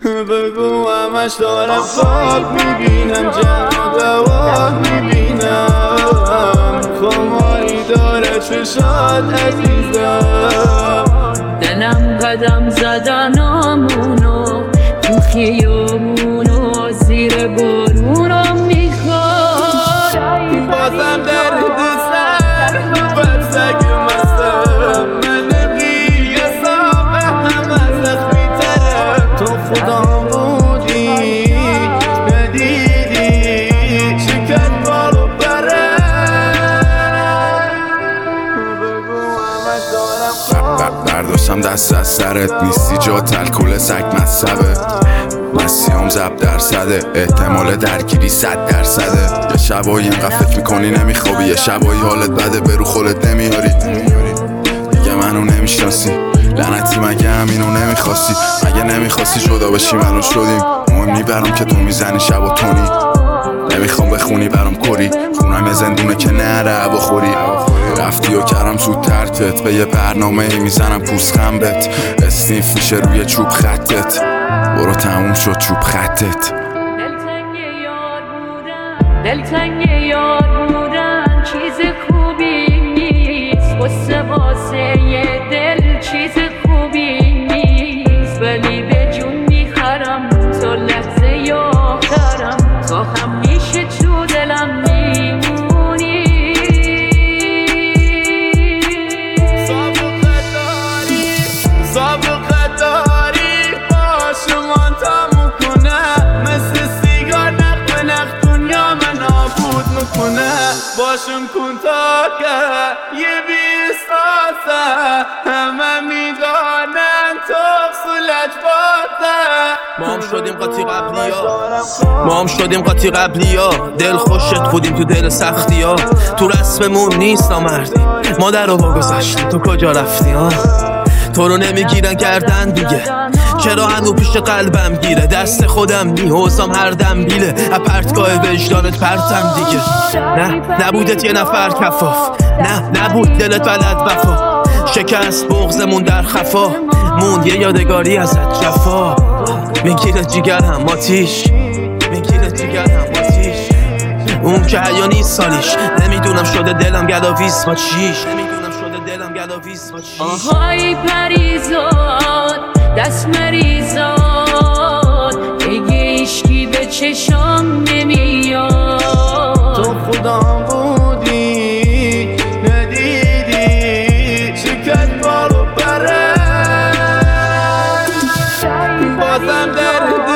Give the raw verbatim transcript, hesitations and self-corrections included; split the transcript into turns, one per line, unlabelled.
بگو همش دارم خواب میبینم، جمع دواه میبینم، خماری داره چشات عزیزم.
دلم قدم زدنامونو تو خیامونو زیر بارونو میخواد،
بازم درد سر بر سگ مستم، من قیاسم همه زخمی ترم. تو خدا بودی ندیدی شکر بالو برم، بگو همش دارم خواب.
برداشتم دست از سرت، نیستی جا تلکل سگ مصبه، مسیحم زب درصده، احتمال درگیری صد درصده. یه شبایی اینقدر فکر میکنی نمیخوابی، یه شبایی حالت بده برو خودت نمیاری، دیگه منو نمیشناسی لعنتی، مگه همینو نمیخواستی؟ مگه نمیخواستی جدا بشی منو شدیم؟ مهم نی برام که تو میزنی شب و تونی، نمیخوام بخونی برام کری، خونم یه زندونه که نره هوا خوری. رفتی و کردم زود ترکت، به یه برنامه میزنم پوست خنبت، اسنیف میشه روی چوب خطت، برو تموم شد چوب خطت.
دلتنگ یار بودن، دلتنگ یار بودن چیز خوبی نیست، واسه واسه یه دل چیز خوبی نیست، ولی به جون میخرم تو لحظه آخرم، تو همیشه تو دلم میمونی.
سابقه داری سابقه داری باشمان تموم کنه، مثل سیگار نخ به نخ دنیا من نابود میکنه. باشم کن تا که یه بیستاسه، همه میدانن تو سلج بازه.
ما هم شدیم قاطی قبلی ها، ما هم شدیم قاطی قبلی ها، دل خوشت بودیم تو دل سختی ها، تو رسممون نیست نامردی، مادر رو بگذاشتی تو کجا رفتی ها؟ تو رو نمیگیرن کردن دیگه، چرا هنو پیش قلبم گیره، دست خودم نیوزم هر دم بیله، اپرتگاه وجدانت پرتم دیگه. نه نبودت یه نفر کفاف، نه نبود دلت بلد وفا، شکست بغزمون در خفا، موند یه یادگاری ازت جفا. میگیره جیگرم آتیش، میگیره جیگرم آتیش، اون که حیا نیست سالیش، نمیدونم شده دلم گلاویز با چیش، نمیدونم شده دلم گلاویز با چیش.
آهای پریزاد دست مریزاد، دیگه ایشکی به چشام نمیاد،
تو خدا بودی ندیدی شکر بالو برم، بازم درد